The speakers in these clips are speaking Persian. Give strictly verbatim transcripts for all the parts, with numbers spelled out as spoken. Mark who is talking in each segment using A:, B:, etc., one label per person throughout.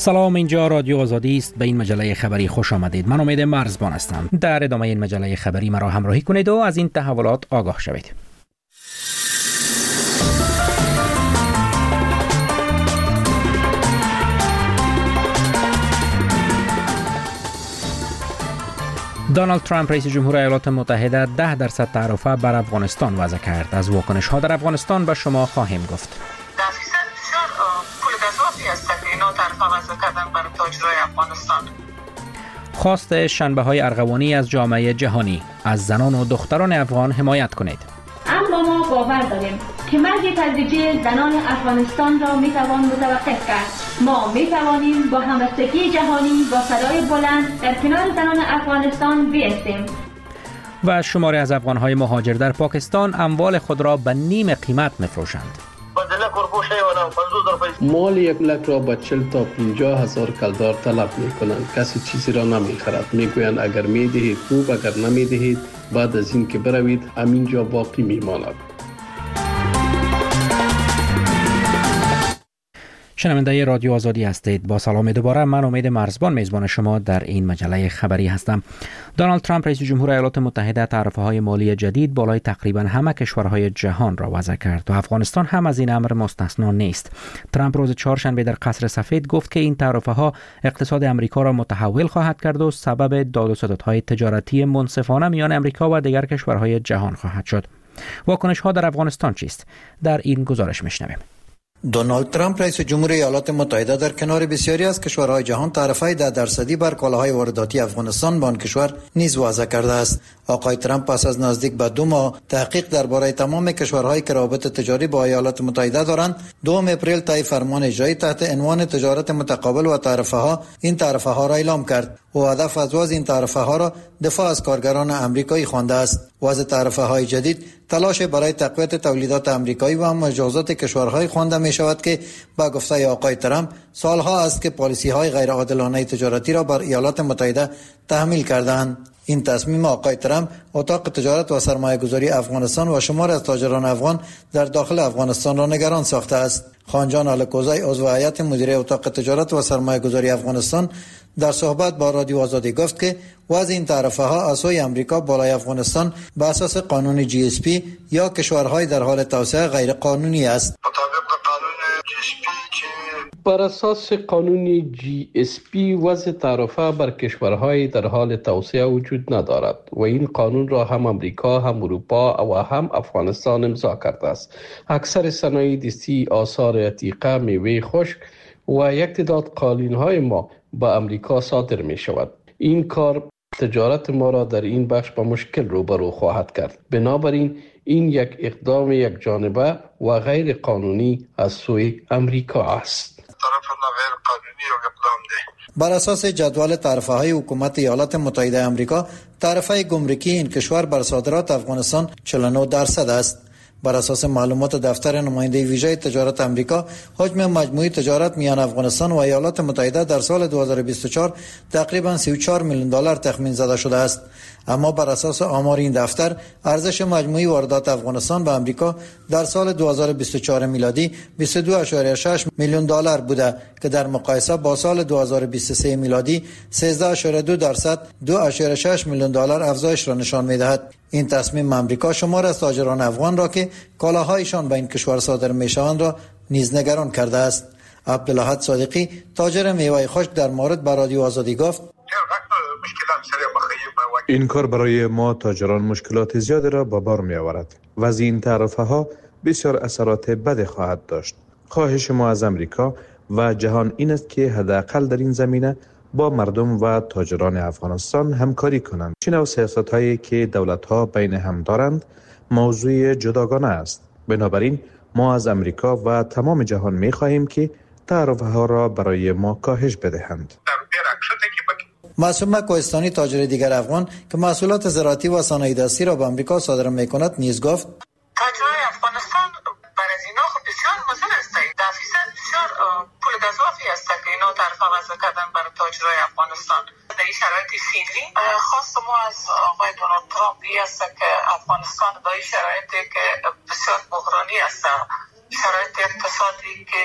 A: سلام، اینجا رادیو آزادی است. به این مجله خبری خوش آمدید. من امید مرزبان هستم. در ادامه این مجله خبری مرا همراهی کنید و از این تحولات آگاه شوید. دونالد ترامپ رئیس جمهور ایالات متحده ده درصد تعرفه بر افغانستان وضع کرد. از واکنش ها در افغانستان به شما خواهیم گفت. خواست شنبه های ارغوانی از جامعه جهانی: از زنان و دختران افغان حمایت کنید.
B: اما ما باور داریم که مرگ تدریجی زنان افغانستان را می توان متوقف کرد. ما می توانیم با همبستگی جهانی با صدای بلند در کنار زنان افغانستان بایستیم.
A: و شماری از افغان‌های مهاجر در پاکستان اموال خود را به نیم قیمت می‌فروشند.
C: مال یک لک را با چل تا پنجاه هزار کلدار طلب می کنند. کسی چیزی را نمی خرد. می گویند اگر می دهید خوب، اگر نمی دهید بعد از این که بروید همینجا باقی می ماند.
A: شنونده رادیو آزادی هستید. با سلام دوباره، من امید مرزبان میزبان شما در این مجله خبری هستم. دونالد ترامپ رئیس جمهور ایالات متحده تعرفه‌های مالی جدید بالای تقریبا همه کشورهای جهان را وضع کرد و افغانستان هم از این امر مستثنا نیست. ترامپ روز چهارشنبه در قصر سفید گفت که این تعرفه‌ها اقتصاد امریکا را متحول خواهد کرد و سبب داد و ستدهای تجارتی منصفانه میان امریکا و دیگر کشورهای جهان خواهد شد. واکنش‌ها در افغانستان چیست؟ در این گزارش میشنویم.
D: دونالد ترامپ رئیس جمهور ایالات متحده در کنار بسیاری از کشورهای جهان تعرفه ده درصدی بر کالاهای وارداتی افغانستان به آن کشور نیز وضع کرده است. آقای ترامپ پس از نزدیک به دو ماه تحقیق درباره تمام کشورهایی که روابط تجاری با ایالات متحده دارند، دوم اپریل طی فرمان اجرایی تحت عنوان تجارت متقابل و تعرفه ها این تعرفه ها را اعلام کرد و هدف از وضع این تعرفه ها را دفاع از کارگران امریکایی خوانده است. وضع تعرفه های جدید تلاش برای تقویت تولیدات امریکایی و مجازات کشورهای خوانده می شود که با گفته آقای ترامپ سالها است که پالیسی های غیر عادلانه تجارتی را بر ایالات متحده تحمیل کردند. این تصمیم آقای ترامپ اتاق تجارت و سرمایه گذاری افغانستان و شمار از تاجران افغان در داخل افغانستان را نگران ساخته است. خانجان الکوزی عضو هیئت مدیره اتاق تجارت و سرمایه گذاری افغانستان در صحبت با رادیو آزادی گفت که وضع این تعرفه ها از سوی امریکا بالای افغانستان به اساس قانون جی اس پی یا کشورهای در حال توسعه غیر قانونی است.
C: بر اساس قانون جی اس پی وضع تعرفه بر کشورهای در حال توسعه وجود ندارد و این قانون را هم امریکا، هم اروپا و هم افغانستان امضا کرده است. اکثر صنایع دستی، آثار عتیقه، میوه خشک و یک تعداد قالین‌های ما به امریکا صادر می شود. این کار تجارت ما را در این بخش با مشکل روبرو خواهد کرد. بنابراین این یک اقدام یک جانبه و غیر قانونی از سوی امریکا است.
D: بر اساس جدول تعرفه های حکومت ایالات متحده آمریکا، تعرفه گمرکی این کشور بر صادرات افغانستان چهل و نه درصد است. بر اساس معلومات دفتر نماینده ویژه تجارت آمریکا، حجم مجموعی تجارت میان افغانستان و ایالات متحده در سال دو هزار و بیست و چهار تقریباً سی و چهار میلیون دلار تخمین زده شده است. اما بر اساس آمار این دفتر، ارزش مجموعی واردات افغانستان به آمریکا در سال دو هزار و بیست و چهار میلادی بیست و دو ممیز شش میلیون دلار بوده که در مقایسه با سال دو هزار و بیست و سه میلادی سیزده ممیز دو درصد دو ممیز شش میلیون دلار افزایش را نشان می‌دهد. این تصمیم آمریکا شمار از تاجران افغان را که کالاهایشان به این کشور صادر می‌شوند را نیز نگران کرده است. عبدالاحد صادقی، تاجر میوه خشک، در مورد با رادیو آزادی گفت:
E: این کار برای ما تاجران مشکلات زیادی را به بار می آورد و از این تعرفه ها بسیار اثرات بد خواهد داشت. خواهش ما از امریکا و جهان این است که حداقل در این زمینه با مردم و تاجران افغانستان همکاری کنند. چین و سیاست هایی که دولت ها بین هم دارند موضوع جداگانه است. بنابراین ما از امریکا و تمام جهان می خواهیم که تعرفه ها را برای ما کاهش بدهند.
D: معصومه کوهستانی، تاجر دیگر افغان که محصولات زراعتی و صنایع دستی را به آمریکا صادر می‌کند، نیز گفت:
F: تاجرای افغانستان برای اینا خب بسیار مزل است. در فیصد بسیار پول گزافی است که اینا تعرفه وضع کردن برای تاجرای افغانستان. در این شرایط فعلی خواست ما از آقای دونالد ترامپ است که افغانستان در این شرایطی که بسیار بحرانی است، شرایط اقتصادی که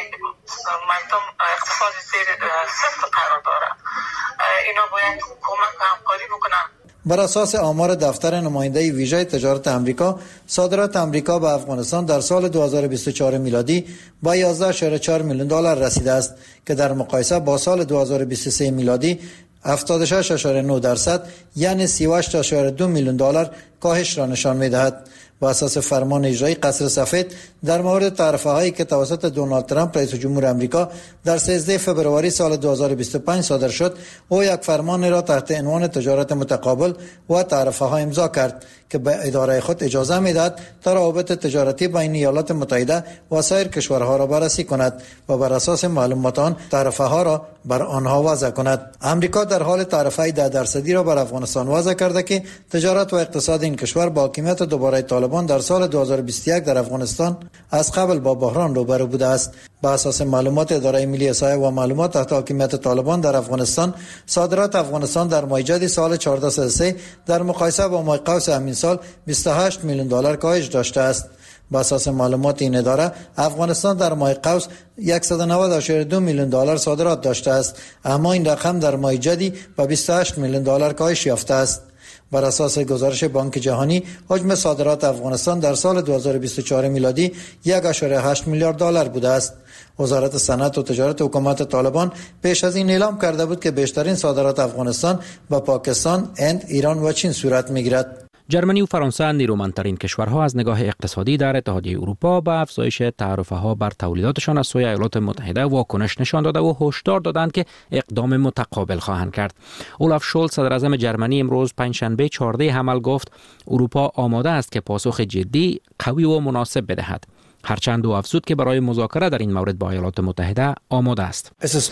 F: مردم اقتصاد زیر صفر قرار داره، اینا باید کمک و همکاری بکنن.
D: بر اساس آمار دفتر نماینده ویژه تجارت آمریکا، صادرات آمریکا به افغانستان در سال دو هزار و بیست و چهار میلادی با یازده ممیز چهار میلیون دلار رسیده است که در مقایسه با سال دو هزار و بیست و سه میلادی هفتاد و شش ممیز نه درصد یعنی سی و هشت ممیز دو میلیون دلار کاهش را نشان می‌دهد. با اساس فرمان اجرایی قصر سفید در مورد تعرفه هایی که توسط دونالد ترامپ رئیس جمهور آمریکا در سیزده فوریه سال دو هزار و بیست و پنج صادر شد، او یک فرمان را تحت عنوان تجارت متقابل و تعرفه ها امضا کرد که به اداره خود اجازه میدهد تا روابط تجارتی بین ایالات متحده و سایر کشورها را بررسی کند و بر اساس معلومات آن تعرفه ها را بر آنها وضع کند. آمریکا در حال تعرفه ده درصدی را بر افغانستان وضع کرده که تجارت و اقتصاد این کشور با حاکمیت دوباره طالبان در سال دو هزار و بیست و یک در افغانستان از قبل با بحران روبرو بوده است. با اساس معلومات اداره ملی احصایه و معلومات تحت حاکمیت طالبان در افغانستان، صادرات افغانستان در ماه جدی سال هزار و چهارصد و سه در مقایسه با ماه قوس همین سال بیست و هشت میلیون دلار کاهش داشته است. با اساس معلومات این اداره، افغانستان در ماه قوس صد و نود ممیز دو میلیون دلار صادرات داشته است، اما این رقم در ماه جدی با بیست و هشت میلیون دلار کاهش یافته است. بر اساس گزارش بانک جهانی، حجم صادرات افغانستان در سال دو هزار و بیست و چهار میلادی یک ممیز هشت میلیارد دلار بوده است. وزارت صنعت و تجارت حکومت طالبان پیش از این اعلام کرده بود که بیشترین صادرات افغانستان به پاکستان، هند، ایران و چین صورت می‌گیرد.
A: جرمنی و فرانسه نیرومندترین کشورها از نگاه اقتصادی در اتحادیه اروپا به افزایش تعرفه‌ها بر تولیداتشان از سوی ایالات متحده واکنش نشان داده و هشدار دادند که اقدام متقابل خواهند کرد. اولاف شولز صدر اعظم جرمنی امروز پنجشنبه چهارده حمل گفت اروپا آماده است که پاسخ جدی، قوی و مناسب بدهد. هرچند او افزود که برای مذاکره در این مورد با ایالات متحده آماده است.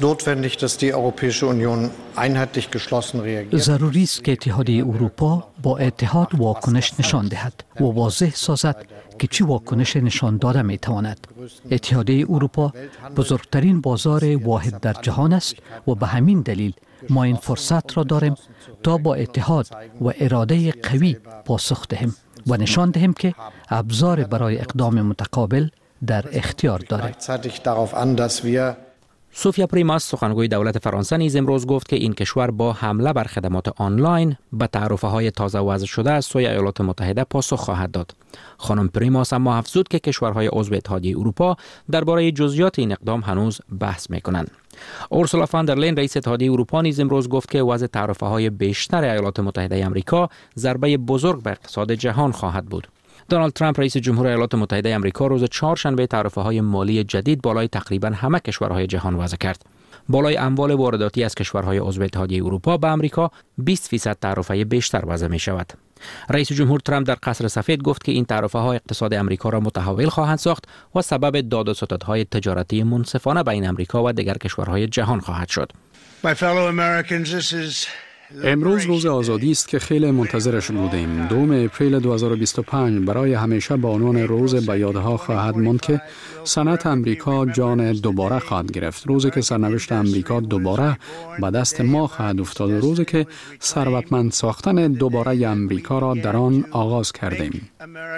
G: ضروری است که اتحادیه اروپا با اتحاد واکنش نشان دهد و واضح سازد که چه واکنش نشان داده می تواند. اتحادیه اروپا بزرگترین بازار واحد در جهان است و به همین دلیل ما این فرصت را داریم تا با اتحاد و اراده قوی پاسخ دهیم و نشان دهیم که ابزار برای اقدام متقابل در اختیار داریم.
A: سوفیا پریماس سخنگوی دولت فرانسه نیز امروز گفت که این کشور با حمله بر خدمات آنلاین به تعرفه‌های تازه وضع شده از سوی ایالات متحده پاسخ خواهد داد. خانم پریماس اما افزود که کشورهای عضو اتحادیه اروپا درباره جزئیات این اقدام هنوز بحث می‌کنند. اورسولا فان در لین رئیس اتحادیه اروپا نیز امروز گفت که وضع تعرفه‌های بیشتر ایالات متحده آمریکا ضربه بزرگ به اقتصاد جهان خواهد بود. دونالد ترامپ رئیس جمهور ایالات متحده آمریکا روز چهارشنبه تعرفه‌های مالی جدید بالای تقریبا همه کشورهای جهان وضع کرد. بالای اموال وارداتی از کشورهای عضو اتحادیه اروپا به آمریکا بیست فیصد تعرفه بیشتر وضع می شود. رئیس جمهور ترامپ در قصر سفید گفت که این تعرفه‌ها اقتصاد آمریکا را متحول خواهند ساخت و سبب داد و ستدهای تجارتی منصفانه بین آمریکا و دیگر کشورهای جهان خواهد شد.
H: امروز روز آزادی است که خیلی منتظرش بودیم. دوم اپریل دو هزار و بیست و پنج برای همیشه به عنوان روز به یادها خواهد ماند که صنعت امریکا جان دوباره خواهد گرفت. روزی که سرنوشت امریکا دوباره به دست ما خواهد افتاد، روزی که ثروتمند ساختن دوباره امریکا را در آن آغاز کردیم.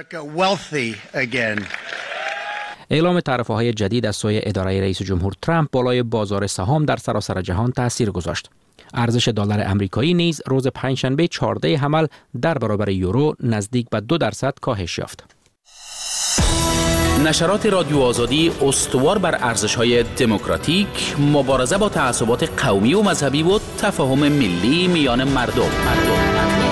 A: اعلام تعرفه‌های جدید از سوی اداره رئیس جمهور ترامپ بالای بازار سهام در سراسر جهان تاثیر گذاشت. ارزش دلار آمریکایی نیز روز پنجشنبه چهارده حمل در برابر یورو نزدیک به دو درصد کاهش یافت.
I: نشرات رادیو آزادی استوار بر ارزش‌های دموکراتیک، مبارزه با تعصبات قومی و مذهبی و تفاهم ملی میان مردم. مردم.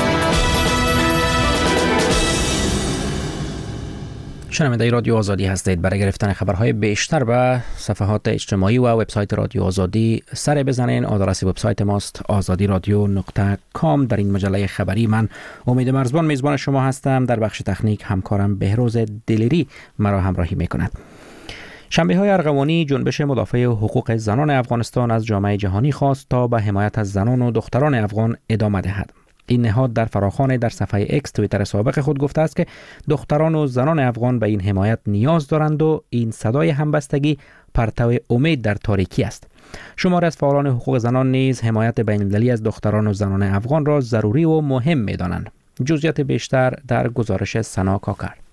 A: شنونده رادیو آزادی هستید. برای گرفتن خبرهای بیشتر به صفحات اجتماعی و وبسایت رادیو آزادی سر بزنین. آدرس وبسایت ماست آزادی رادیو نقطه کام. در این مجله خبری من امید مرزبان میزبان شما هستم. در بخش تکنیک همکارم بهروز دلیری مرا همراهی میکند. شنبه های ارغوانی جنبش مدافع حقوق زنان افغانستان از جامعه جهانی خواست تا به حمایت از زنان و دختران افغان ادامه دهد. این نهاد در فراخوان در صفحه اکس توییتر سابق خود گفته است که دختران و زنان افغان به این حمایت نیاز دارند و این صدای همبستگی پرتو امید در تاریکی است. شماری از فعالان حقوق زنان نیز حمایت بین‌المللی از دختران و زنان افغان را ضروری و مهم می‌دانند. جزئیات بیشتر در گزارش سنا کاکر.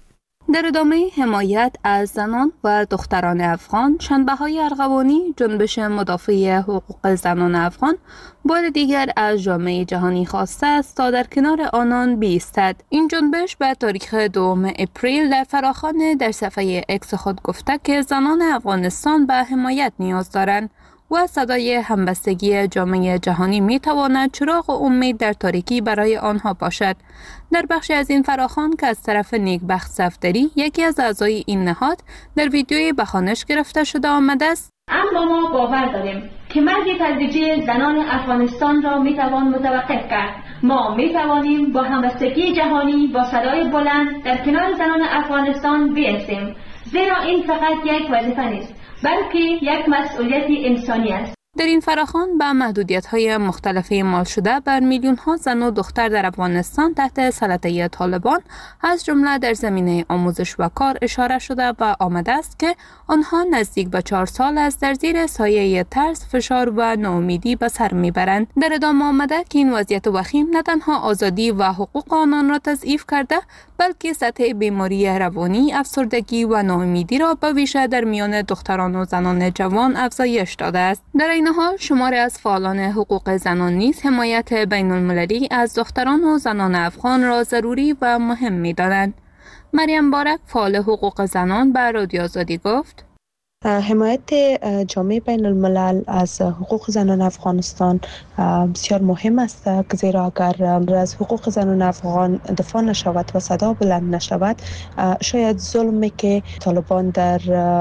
J: در ادامه حمایت از زنان و دختران افغان، شنبه‌های ارغوانی جنبش مدافع حقوق زنان افغان بار دیگر از جامعه جهانی خواسته است تا در کنار آنان بایستد. این جنبش به تاریخ دوم اپریل در فراخوان در صفحه اکس خود گفته که زنان افغانستان به حمایت نیاز دارند و صدای همبستگی جامعه جهانی می تواند چراغ و امید در تاریکی برای آنها باشد. در بخشی از این فراخوان که از طرف نیکبخت صفدری، یکی از اعضای این نهاد، در ویدیوی به خوانش گرفته شده آمده است:
B: اما ما باور داریم که مرگ تدریجی زنان افغانستان را می توان متوقف کرد. ما می توانیم با همبستگی جهانی با صدای بلند در کنار زنان افغانستان بایستیم، زیرا این فقط یک وظیفه نیست بلکه یک مسئولیت انسانی است.
J: در این فراخوان به محدودیت‌های مختلف اعمال شده بر میلیون‌ها زن و دختر در افغانستان تحت سلطه طالبان از جمله در زمینه آموزش و کار اشاره شده و آمده است که آنها نزدیک به چهار سال از در زیر سایه ترس، فشار و ناامیدی به سر میبرند. در ادامه آمده که این وضعیت وخیم نه تنها آزادی و حقوق آنان را تضعیف کرده، بلکه سطح بیماری روانی، افسردگی و ناامیدی را به ویژه در میان دختران و زنان جوان افزایش داده است. در این حال شماری از فعالان حقوق زنان نیز حمایت بین المللی از دختران و زنان افغان را ضروری و مهم می‌دانند. مریم بارک، فعال حقوق زنان، به رادیو آزادی گفت:
K: حمایت جامعه بین الملل از حقوق زنان افغانستان بسیار مهم است، زیرا اگر از حقوق زنان افغان دفاع نشود و صدا بلند نشود، شاید ظلمی که طالبان در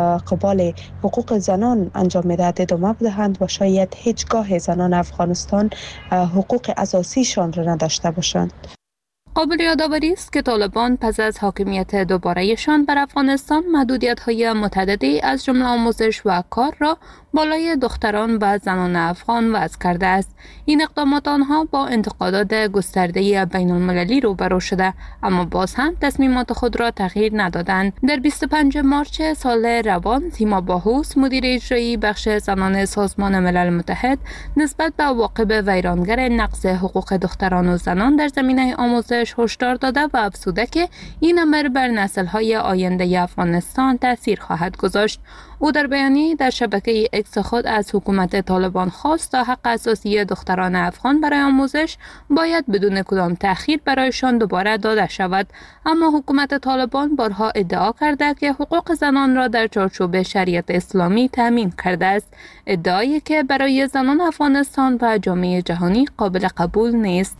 K: قبال حقوق زنان انجام می‌دهند ادامه بدهند و شاید هیچگاه زنان افغانستان حقوق اساسیشان را نداشته باشند.
J: قابل یادآوری است که طالبان پس از حاکمیت دوباره‌شان بر افغانستان محدودیت‌های متعددی از جمله آموزش و کار را بالای دختران و زنان افغان وضع کرده است. این اقدامات آنها با انتقادات گسترده بین‌المللی روبرو شده، اما باز هم تصمیمات خود را تغییر ندادند. در بیست و پنجم مارس سال روان، سیما باهوس، مدیر اجرایی بخش زنان سازمان ملل متحد، نسبت به عواقب ویرانگر نقض حقوق دختران و زنان در زمینه آموزش هشدار داده و افزوده که این امر بر نسل‌های آینده افغانستان تأثیر خواهد گذاشت. او در بیانیه‌ای در شبکه اکس خود از حکومت طالبان خواست تا حق اساسی دختران افغان برای آموزش باید بدون کدام تأخیر برایشان دوباره داده شود، اما حکومت طالبان بارها ادعا کرده که حقوق زنان را در چارچوب شریعت اسلامی تامین کرده است، ادعایی که برای زنان افغانستان و جامعه جهانی قابل قبول نیست.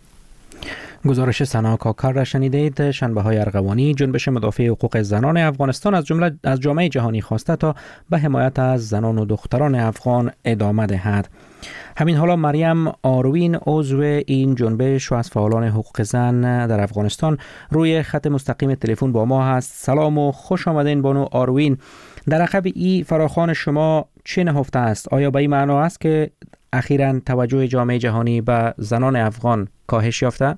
A: گزارش سنا کاکر را شنیدید. شنبه های ارغوانی جنبش مدافع حقوق زنان افغانستان از جمله از جامعه جهانی خواسته تا به حمایت از زنان و دختران افغان ادامه دهد. همین حالا مریم آروین، عضو این جنبش و از فعالان حقوق زن در افغانستان، روی خط مستقیم تلفن با ما هست. سلام و خوش آمدین بانو آروین. در عقب این فراخوان شما چه نهفته است؟ آیا به این معنا است که اخیراً توجه جامعه جهانی به زنان افغان کاهش یافته؟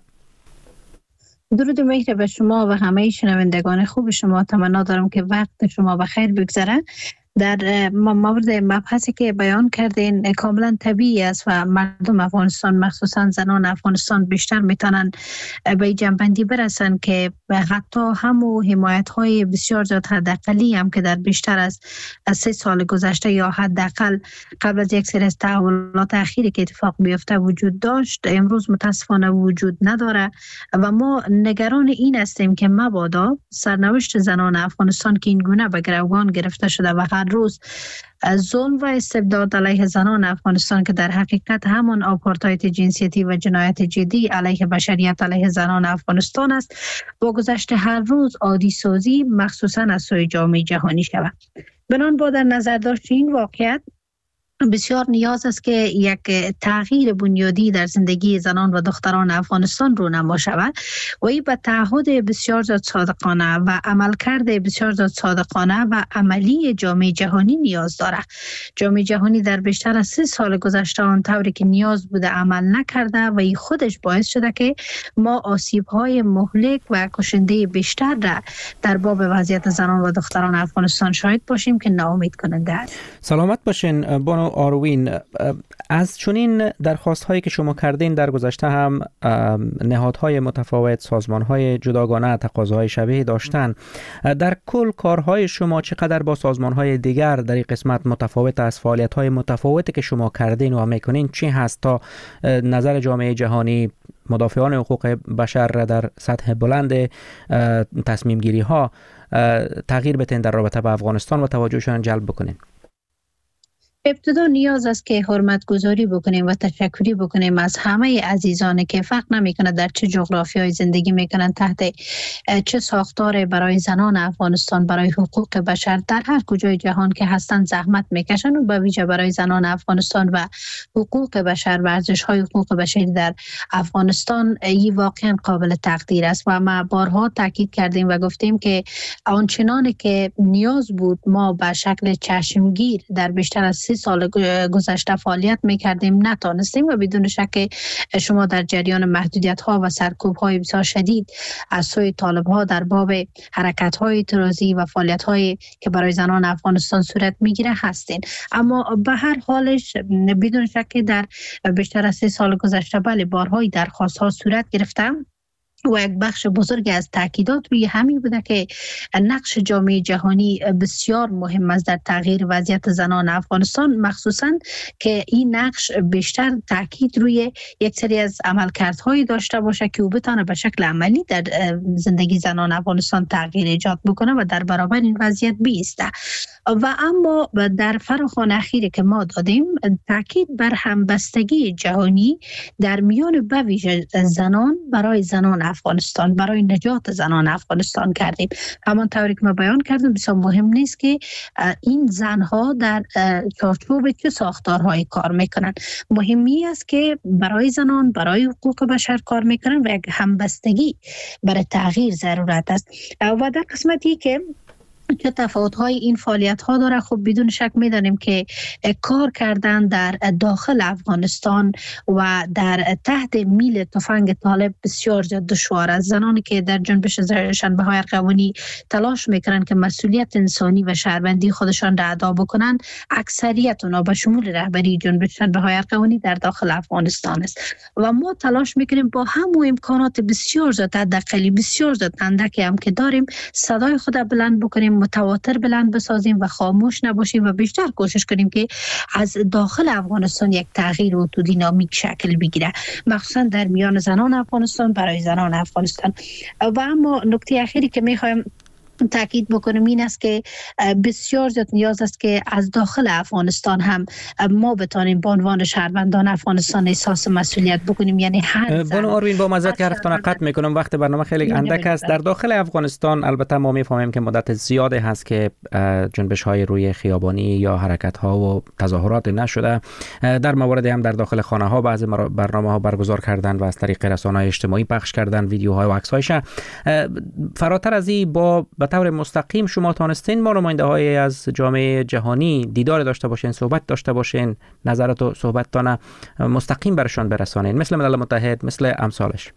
L: درود و مهر به شما و همه شنوندگان خوب شما. تمنا دارم که وقت شما بخیر بگذره. در مورد مبحثی که بیان کردین کاملا طبیعی است و مردم افغانستان مخصوصا زنان افغانستان بیشتر میتونن به جنبندی برسن که حتی همو حمایت های بسیار زیاد حداقلی هم که در بیشتر از سه سال گذشته یا حداقل قبل از یک سری از تحولات اخیری که اتفاق بیفته وجود داشت، امروز متاسفانه وجود نداره و ما نگران این هستیم که مبادا سرنوشت زنان افغانستان که این گونه به گروگان گرفته شده و هر روز ظلم و استبداد علیه زنان افغانستان که در حقیقت همان آپارتاید جنسیتی و جنایت جدی علیه بشریت علیه زنان افغانستان است، با گذشت هر روز عادی سازی مخصوصا از سوی جامعه جهانی شود. بنان با در نظر داشت این واقعیت بسیار نیاز است که یک تغییر بنیادی در زندگی زنان و دختران افغانستان رونما شود و این به تعهد بسیار زیاد صادقانه و عملکرد بسیار زیاد صادقانه و عملی جامعه جهانی نیاز دارد. جامعه جهانی در بیشتر از سه سال گذشته آنطوری که نیاز بوده عمل نکرده و این خودش باعث شده که ما آسیب‌های مهلک و کشنده بیشتر را در باب وضعیت زنان و دختران افغانستان شاهد باشیم که ناامید کننده است.
A: سلامت باشین بانو بانو آروین، از چنین درخواست هایی که شما کردین در گذشته هم نهادهای متفاوت، سازمان های جداگانه تقاضاهای شبیه داشتن. در کل کارهای شما چقدر با سازمان های دیگر در این قسمت متفاوت است؟ فعالیت های متفاوتی که شما کردین و میکنین چی هست تا نظر جامعه جهانی، مدافعان حقوق بشر در سطح بلند تصمیم گیری ها تغییر بتین در رابطه با افغانستان و توجهشان جلب بکنین؟
L: ابتدا نیاز است که حرمت گذاری بکنیم و تشکری بکنیم از همه عزیزانی که فرق نمیکنه در چه جغرافیای زندگی میکنن، تحت چه ساختار برای زنان افغانستان، برای حقوق بشر در هر کجای جهان که هستن زحمت میکشن و به ویژه برای زنان افغانستان و حقوق بشر و ارزش‌های حقوق بشری در افغانستان این واقعا قابل تقدیر است. و ما بارها تاکید کردیم و گفتیم که آنچنانی که نیاز بود ما به شکل چشمگیر در بیشتر از سی سال گذشته فعالیت میکردیم نتانستیم و بدون شک شما در جریان محدودیت ها و سرکوب های بسیار شدید از سوی طالب ها در باب حرکت های اعتراضی و فعالیت هایی که برای زنان افغانستان صورت میگیره هستین. اما به هر حالش بدون شک در بیشتر از سی سال گذشته بله بارهای درخواست ها صورت گرفته و یک بخش بزرگ از تاکیدات روی همین بوده که نقش جامعه جهانی بسیار مهم است در تغییر وضعیت زنان افغانستان، مخصوصا که این نقش بیشتر تاکید روی یک سری از عملکردهایی داشته باشه که او بتونه به شکل عملی در زندگی زنان افغانستان تغییر ایجاد بکنه و در برابر این وضعیت بایسته. و اما در فراخوان اخیری که ما دادیم تاکید بر همبستگی جهانی در میان به ویژه زنان برای زنان افغانستان، برای نجات زنان افغانستان کردیم. همان طوری که ما بیان کردیم بسیار مهم نیست که این زنها در چارچوب چه ساختارهایی کار میکنن، مهمی است که برای زنان برای حقوق بشر کار میکنن و یک همبستگی برای تغییر ضرورت است. و در قسمتی که چه تفاوت‌های این فعالیت‌ها داره، خب بدون شک می‌دانیم که کار کردن در داخل افغانستان و در تحت میل تفنگ طالب بسیار زیاد دشوار است. زنانی که در جنبش شنبه‌های ارغوانی تلاش می‌کنن که مسئولیت انسانی و شهروندی خودشان را ادا بکنن، اکثریت اونها به شمول رهبری جنبش شنبه‌های ارغوانی در داخل افغانستان است و ما تلاش می‌کنیم با همون امکانات بسیار زیاد، حداقل بسیار زیاد اندکی هم که داریم، صدای خود بلند بکنیم، متواتر بلند بسازیم و خاموش نباشیم و بیشتر کوشش کنیم که از داخل افغانستان یک تغییر و دینامیک شکل بگیره، مخصوصا در میان زنان افغانستان برای زنان افغانستان. و اما نکته اخیری که میخوایم تاکید بکنم این است که بسیار زیاد نیاز است که از داخل افغانستان هم ما بتانیم به عنوان شهروندان افغانستان احساس مسئولیت بکنیم. یعنی هر
A: بانو آروین با معذرت که حرفتان قطع میکنم، وقت برنامه خیلی اندک است. در داخل افغانستان البته ما میفهمیم که مدت زیادی هست که جنبش های روی خیابانی یا حرکت ها و تظاهرات نشده. در موارد هم در داخل خانه ها بعضی برنامه ها برگزار کردن و از طریق رسانه های اجتماعی پخش کردن ویدیوهای و عکس‌هایش. فراتر از این با به طور مستقیم شما تانستین با نماینده های از جامعه جهانی دیدار داشته باشین، صحبت داشته باشین، نظرات و صحبتتان مستقیم برشان برسانین، مثل ملل متحد، مثل امثالش؟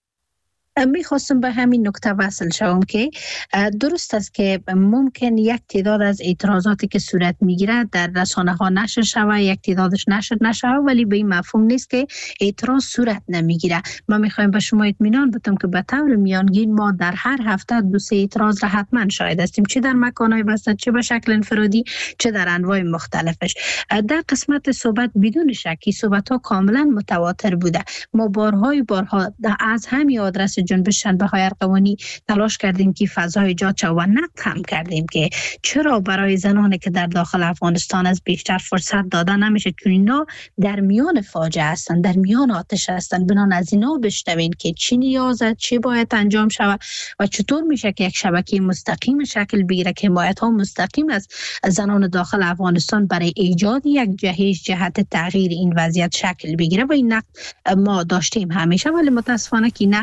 L: میخواستم به همین نکته وصل شوم که درست است که ممکن یک تعداد از اعتراضاتی که صورت میگیره در رسانه ها نشر شوه، یک تعدادش نشر نشوه، ولی به این مفهوم نیست که اعتراض صورت نمیگیره. ما میخوایم به شما اطمینان بدم که به طور میانگین ما در هر هفته دو سه اعتراض را حتما شاهد هستیم، چه در مکانهای بسته، چه به شکل انفرادی، چه در انواع مختلفش. در قسمت صحبت بدون شکی صحبت ها کاملا متواتر بوده. ما بارهای بارها از همین آدرس جنبش شنبه‌های ارغوانی تلاش کردیم که فضا ایجاد شود و نقد هم کردیم که چرا برای زنانی که در داخل افغانستان از بیشتر فرصت داده نمیشه، چون اینا در میان فاجعه هستند، در میان آتش هستند. بنان از اینا بشنوین که چی نیازه، چی باید انجام شود و چطور میشه که یک شبکه مستقیم شکل بگیره که حمایت ها مستقیم از زنان داخل افغانستان برای ایجاد یک جهش جهت تغییر این وضعیت شکل بگیره. و این نقد ما داشتیم همیشه، ولی متاسفانه که نقد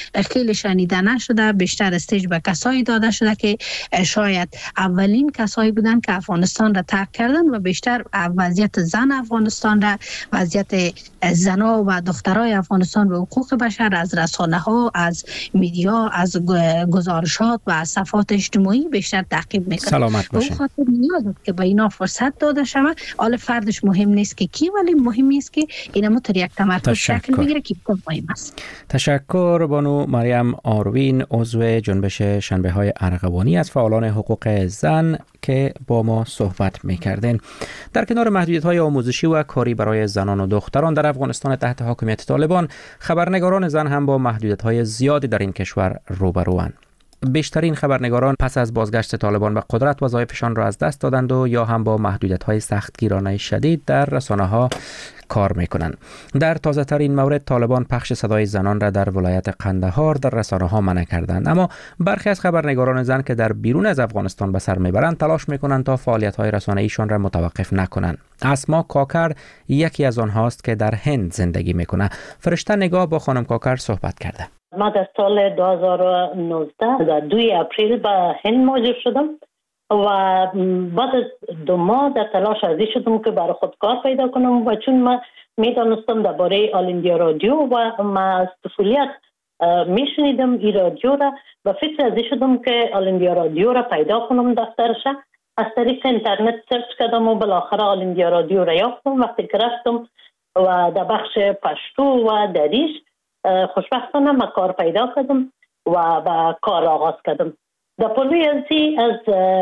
L: خیلی شنیده نشده، بیشتر استیج به کسایی داده شده که شاید اولین کسایی بودن که افغانستان را ترک کردن و بیشتر وضعیت زن افغانستان را، وضعیت زنها و دخترای افغانستان و حقوق بشر از رسانه ها، از میدیا، از گزارشات و از صفحات اجتماعی بیشتر تعقیب میکنه.
A: سلامت باشین.
L: خاطر نیاز است که به اینا فرصت داده شود. حالا فردش مهم نیست که کی، ولی مهم است که اینا متر یک تمرکز شکل بگیره که مهم است.
A: تشکر بانو مریم آروین، عضو جنبش شنبه های ارغوانی، از فعالان حقوق زن که با ما صحبت میکردین. در کنار محدودیت‌های آموزشی و کاری برای زنان و دختران در افغانستان تحت حاکمیت طالبان، خبرنگاران زن هم با محدودیت‌های زیادی در این کشور روبروان. بیشترین خبرنگاران پس از بازگشت طالبان به قدرت وظایفشان را از دست دادند و یا هم با محدودیت‌های سختگیرانه شدید در رسانه‌ها کار میکنند. در تازه ترین مورد طالبان پخش صدای زنان را در ولایت قندهار در رسانه‌ها منع کردند، اما برخی از خبرنگاران زن که در بیرون از افغانستان به سر میبرند تلاش میکنند تا فعالیت‌های رسانه‌ایشان را متوقف نکنند. اسما کاکر یکی از آنهاست که در هند زندگی میکنه. فرشته نگاه با خانم کاکر صحبت کرده.
M: ما در سال دو هزار و نوزده در دوی اپریل به هند مهاجر شدم و بعد از دو ماه در تلاش ازی شدم که برای خود کار پیدا کنم و چون من میدانستم درباره آل ایندیا رادیو و ما از طفولیت میشنیدم این رادیو را، و فکر ازی شدم که آل ایندیا رادیو را پیدا کنم دفترش. از طریق اینترنت سرچ کردم و بالاخره آل ایندیا رادیو را یافتم. وقتی که رفتم و در بخش پشتو و دریش خوشبختانه من کار پیدا کردم و به کار آغاز کردم. در پلوی ازی از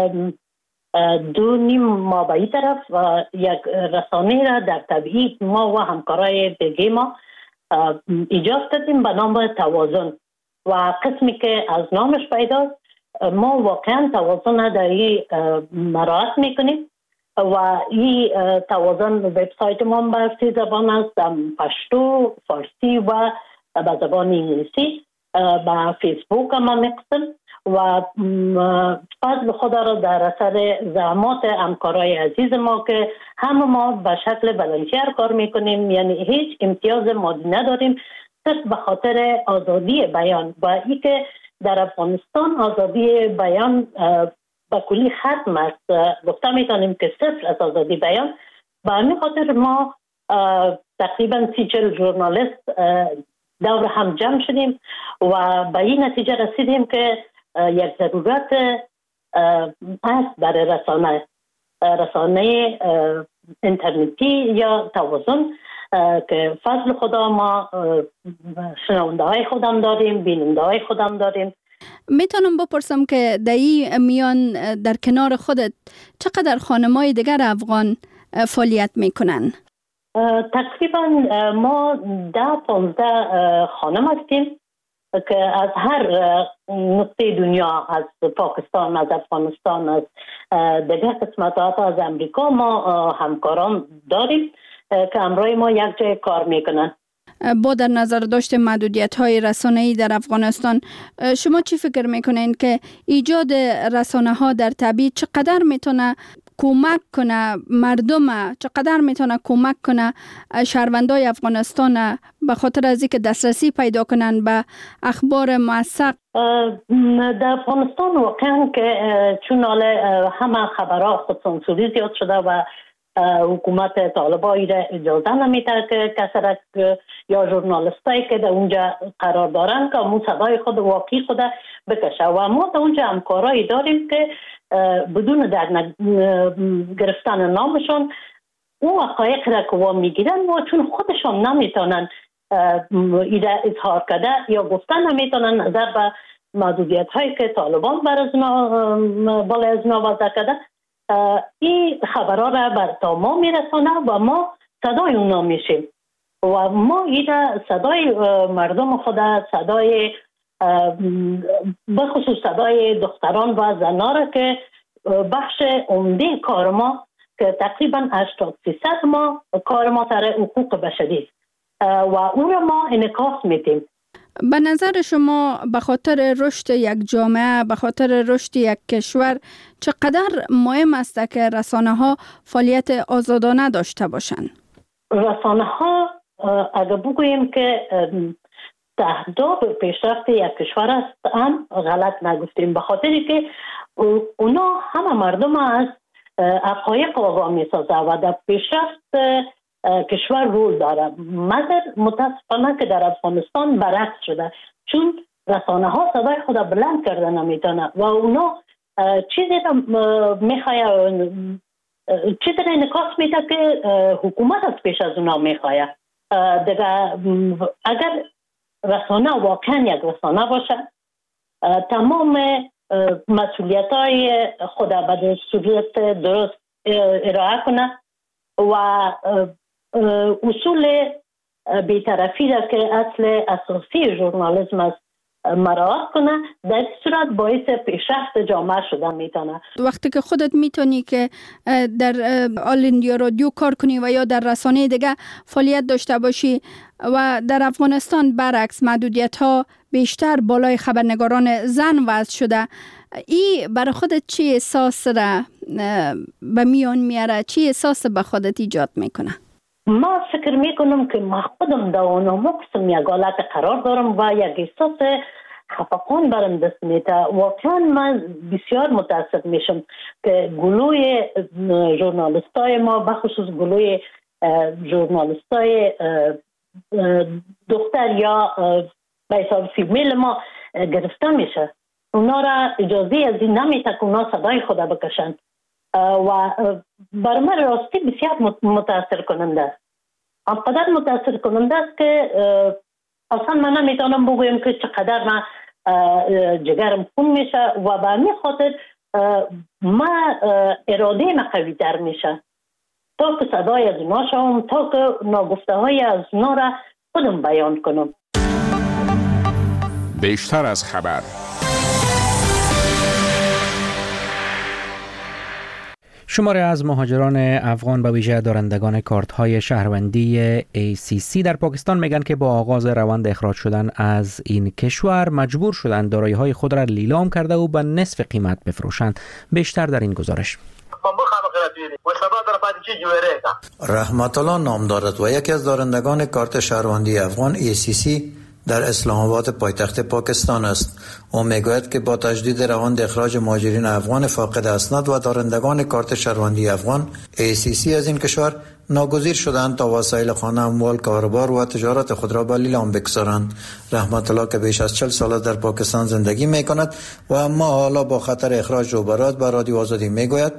M: دو نیم ماه به این طرف و یک رسانه را در تبعید ما و همکارای دیگه ما ایجاد کردیم به نام توازن، و قسمی که از نامش پیداست ما واقعا توازن در این مراعات میکنیم و این توازن وبسایت ما به سی زبان است، پشتو، فارسی و به زبان انگلیسی. با فیسبوک هم میقسم و فضل خدا را در اثر زحمات همکارای عزیز ما که همه ما به شکل ولنتیر کار میکنیم، یعنی هیچ امتیاز مادی نداریم، صرف به خاطر آزادی بیان و ای که در افغانستان آزادی بیان به کلی ختم است. گفته میتونیم که صفر از آزادی بیان. به همین خاطر ما تقریبا سی چل ژورنالیست دور هم جمع شدیم و به این نتیجه رسیدیم که یک ضرورت است برای رسانه رسانه اینترنتی یا توازن که فضل خدا ما شنونده های خودم داریم، بیننده های خودم داریم.
N: میتونم بپرسم که در این میان در کنار خودت چقدر خانم‌های دیگر افغان فعالیت میکنن؟
M: تقریبا ما ده پانزده خانم هستیم که از هر نقطه دنیا، از پاکستان، از افغانستان، از دیگر قسمت‌ها، از امریکا ما همکاران داریم که همراه ما یک جای کار میکنن.
N: با در نظر داشت محدودیت‌های رسانه‌ای در افغانستان، شما چی فکر میکنین که ایجاد رسانه‌ها در تبعید چقدر میتونه کمک کنه مردم، چقدر میتونه کمک کنه شهروندای افغانستان به خاطر از اینکه دسترسی پیدا کنن به اخبار موثق؟
M: در افغانستان واقعا که چون همه خبرها خودسانسوری زیاد شده و حکومت طالبان را اجازه نمیده که کسرک یا ژورنالیستایی که در اونجا قرار دارن که اون صدای خود واقعی خود بکشه و ما در اونجا همکارایی داریم که بدون در گرفتن نامشان اون حقایق را که وا میگیرن و چون خودشان نمیتونن ایده اظهار کرده یا گفتن نمیتونن نظر به محدودیت هایی که طالبان بر از بالای از ما وضع کرده، این خبرها را بر تا ما میرسانه و ما صدای اونا میشیم و ما ایده صدای مردم خود، صدای بخصوص صدای دختران و زنان را که بخش عمده کار ما که تقریبا هشتاد درصد ما کار ما سر حقوق بشری و اون را ما انعکاس میدیم.
N: به نظر شما به خاطر رشد یک جامعه، به خاطر رشد یک کشور چقدر مهم است که رسانه ها فعالیت آزادانه داشته باشند؟
M: رسانه ها اگر بگوییم که اهداف پیشرفت یک کشور است هم غلط نگفتیم، به خاطری که اونا همه مردم از حقایق آگاه می سازه و در پیشرفت کشور رول داره. مگر متاسفانه که در افغانستان برعکس شده، چون رسانه ها صدای خود بلند کرده نمیتونه و اونا چیزی را میخواه چیزی را انعکاس میده که حکومت از پیش از اونا میخواه. دیگه اگر رسانه واقعا یک رسانه باشه، تمام مسئولیت های خود به صورت درست ارائه کنه و اصول بی‌طرفی را که اصل اساسی ژورنالیسم است مراعات کنه، در این صورت باعث پیشرفت جامعه شدن میتونه.
N: وقتی که خودت میتونی که در آل اندیا رادیو کار کنی و یا در رسانه دیگه فعالیت داشته باشی و در افغانستان برعکس محدودیت ها بیشتر بالای خبرنگاران زن وضع شده، ای برای خودت چی احساس را به میان میاره؟ چی احساس به خودت ایجاد میکنه؟
M: ما فکر میکنم که ما خودم در اونمو قسم یک حالت قرار دارم و یک احساس خفقان برم دست میده. واقعا من بسیار متاسف میشم که گلوی ژورنالیستای ما، بخصوص گلوی ژورنالیستای دختر یا به حساب فیمیل ما گرفته میشه. اونا را اجازه از این نمیده که اونا صدای خود بکشن و برای من راستی بسیار متاثر کننده است. آنقدر متاثر کننده است که اصلا من نمیتونم بگویم که چقدر من جگرم خون میشه و به همین خاطر من اراده من قوی تر میشه تا که صدای از اونا شوم، تا که ناگفته های از اونا را خودم بیان کنم.
O: بیشتر از خبر.
A: شماره از مهاجران افغان به ویژه دارندگان کارت‌های شهروندی ای سی سی در پاکستان میگن که با آغاز روند اخراج شدن از این کشور مجبور شدند دارایی‌های خود را لیلام کرده و به نصف قیمت بفروشند. بیشتر در این گزارش.
D: رحمت الله نام دارد و یکی از دارندگان کارت شهروندی افغان ای سی سی در اسلام آباد پایتخت پاکستان است. او میگوید که با تجدید روند اخراج مهاجرین افغان فاقد اسناد و دارندگان کارت شهروندی افغان ای سی سی از این کشور ناگزیر شدند تا وسایل خانه، اموال، کاروبار و تجارت خود را به لیلام بگذارند. رحمت الله که بیش از چهل سال در پاکستان زندگی میکند و اما حالا با خطر اخراج روبرو به رادیو آزادی میگوید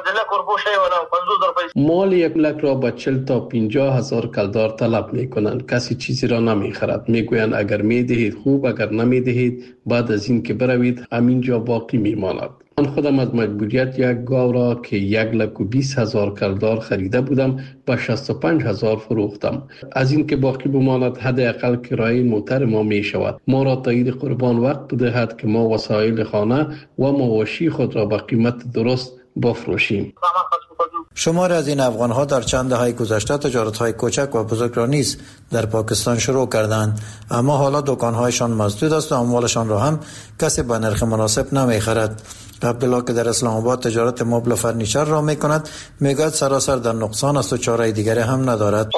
C: مال یک لک را با چل تا پنجاه هزار کلدار طلب می کنند. کسی چیزی را نمی خرد. می گویند اگر می دهید خوب، اگر نمی دهید بعد از این که بروید همینجا باقی می ماند. من خودم از مجبوریت یک گاو را که یک لک و بیست هزار کلدار خریده بودم با شصت و پنج هزار فروختم. از این که باقی بماند حداقل کرایه موتر ما می شود. ما را تا عید قربان وقت بدهد که ما وسایل خانه و مواشی خود را با قیمت درست بفروشیم.
D: شمار از این افغان‌ها در چند دهه گذشته تجارت‌های کوچک و بزرگ را نیز در پاکستان شروع کردند، اما حالا دکان‌هایشان مسدود است و اموالشان را هم کسی با نرخ مناسب نمی‌خرد. عبدالله که در اسلام آباد تجارت مبل و فرنیچر را می‌کند میگوید سراسر در نقصان است و چاره دیگری هم ندارد.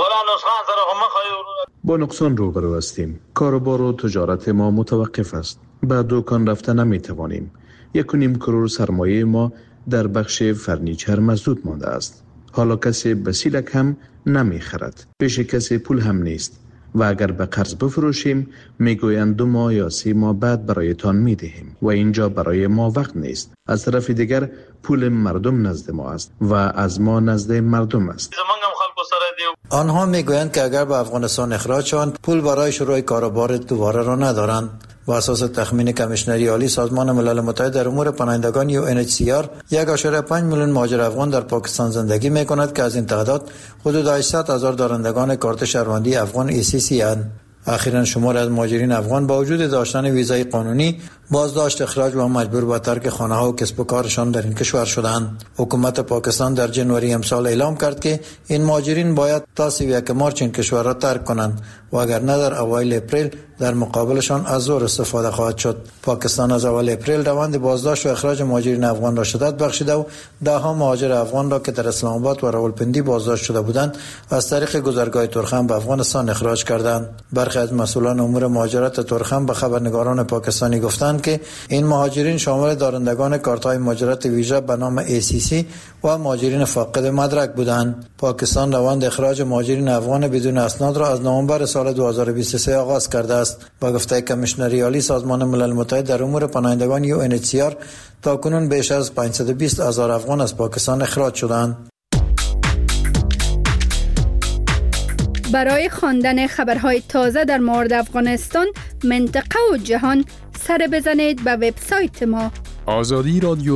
E: با نقصان روبرو هستیم. کاروبار و تجارت ما متوقف است. به دکان رفته نمی‌توانیم. یک و نیم کرور سرمایه ما در بخش فرنیچر مسدود مانده است. حالا کسی بسیلک هم نمی خرد. پیش کسی پول هم نیست و اگر به قرض بفروشیم میگویند دو ماه یا سه ماه بعد برایتان می دهیم و اینجا برای ما وقت نیست. از طرف دیگر پول مردم نزد ما است و از ما نزد مردم است.
D: آنها میگویند که اگر به افغانستان اخراج شوند پول برای شروع کاروبار دوباره را ندارند. با اساس تخمین کمیشنری عالی سازمان ملل متحد در امور پناهندگان یو ان اچ سی آر یک و پنج میلیون مهاجر افغان در پاکستان زندگی می‌کند که از این تعداد حدود هشتصد هزار دارندگان کارت شهروندی افغان ای سی سی اند. اخیراً شمار از مهاجرین افغان با وجود داشتن ویزای قانونی بازداشت، اخراج و مجبور به ترک خانه ها و کسب و کارشان در این کشور شدند. حکومت پاکستان در جنوری امسال اعلام کرد که این مهاجرین باید تا سی و یک مارچ این کشور را ترک کنند و اگر نه در اوایل اپریل در مقابلشان از زور استفاده خواهد شد. پاکستان از اول اپریل روند بازداشت و اخراج مهاجرین افغان را شدت بخشیده و ده ها مهاجر افغان را که در اسلام آباد و راولپندی بازداشت شده بودند از طریق گذرگاه ترخم به افغانستان اخراج کردند. برخی از مسئولان امور مهاجرت ترخم به خبرنگاران پاکستانی گفتند که این مهاجرین شامل دارندگان کارت‌های مهاجرت ویژه به نام ای سی سی و مهاجرین فاقد مدرک بودند. پاکستان روند اخراج مهاجرین افغان بدون اسناد را از نوامبر سال دو هزار و بیست و سه آغاز کرده است. با گفته کمیشنر عالی سازمان ملل متحد در امور پناهندگان یو ان اچ سی آر تاکنون بیش از پانصد و بیست هزار افغان از پاکستان اخراج شدند.
N: برای خواندن خبرهای تازه در مورد افغانستان، منطقه و جهان سر بزنید به وبسایت ما
H: آزادی رادیو